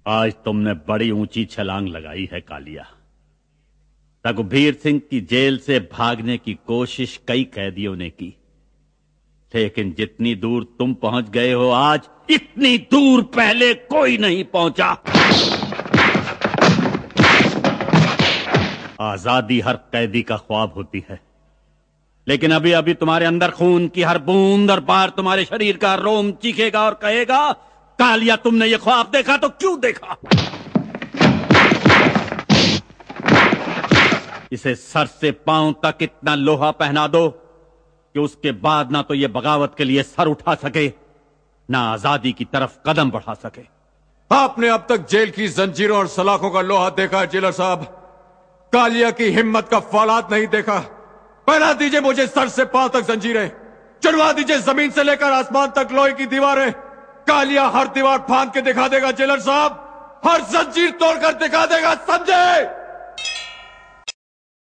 आज तुमने बड़ी ऊंची छलांग लगाई है कालिया। रघुवीर सिंह की जेल से भागने की कोशिश कई कैदियों ने की, लेकिन जितनी दूर तुम पहुंच गए हो आज, इतनी दूर पहले कोई नहीं पहुंचा। आजादी हर कैदी का ख्वाब होती है, लेकिन अभी अभी तुम्हारे अंदर खून की हर बूंद और बार तुम्हारे शरीर का रोम चीखेगा और कहेगा, कालिया तुमने ये ख्वाब देखा तो क्यों देखा। इसे सर से पांव तक इतना लोहा पहना दो कि उसके बाद ना तो ये बगावत के लिए सर उठा सके, ना आजादी की तरफ कदम बढ़ा सके। आपने अब तक जेल की जंजीरों और सलाखों का लोहा देखा है जेलर साहब, कालिया की हिम्मत का फौलाद नहीं देखा। पहना दीजिए मुझे सर से पांव तक जंजीरें, चढ़वा दीजिए जमीन से लेकर आसमान तक लोहे की दीवारें। कालिया हर दीवार फांद के दिखा देगा जेलर साहब, हर जंजीर तोड़कर दिखा देगा, समझे।